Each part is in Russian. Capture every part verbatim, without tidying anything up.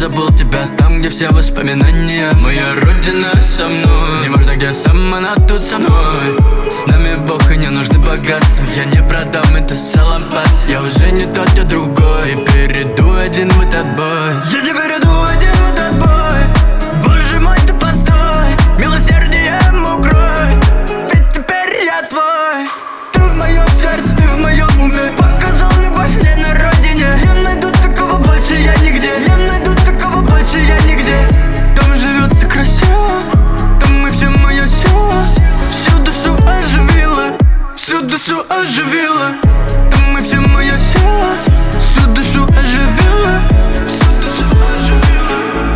забыл тебя там, где все воспоминания. Моя родина со мной, неважно где сам, она тут со мной. С нами Бог и не нужны богатства. Я не продам это салампас. Я уже не тот, я другой. И перейду один в этот бой. Я теперь иду один в этот бой. Боже мой, ты постой, милосердием укрой. Ведь теперь я твой. Ты в моем сердце, ты в моем уме. Показал любовь мне на родине. Я найду такого больше я нигде. Я найду такого больше я нигде. Там живется красиво, там мы все моя сила. Всю душу оживила, всю душу оживила. Там мы все моя сила, всю душу оживила, всю душу оживила.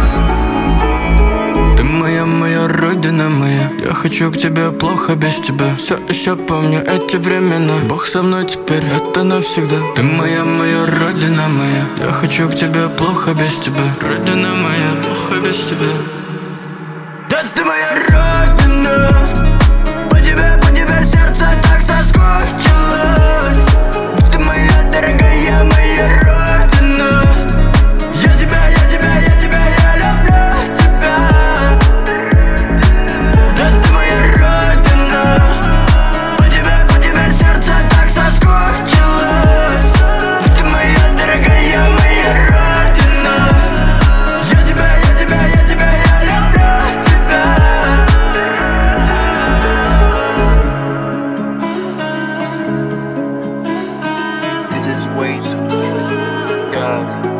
Ты моя, моя родина моя. Я хочу к тебе, плохо без тебя. Все еще помню эти времена. Бог со мной теперь, это навсегда. Ты моя, моя родина моя. Я хочу к тебе, плохо без тебя. Родина моя, плохо без тебя. Да ты моя родина. По тебе, по тебе сердце так соскучилось. Ты моя дорогая, моя родина. Я тебя, я тебя, я тебя, я люблю тебя. Да ты моя родина. По тебе, по тебе сердце так соскучилось. Ты моя дорогая, моя родина. Я тебя, я тебя, я тебя, я люблю тебя. This is way so God.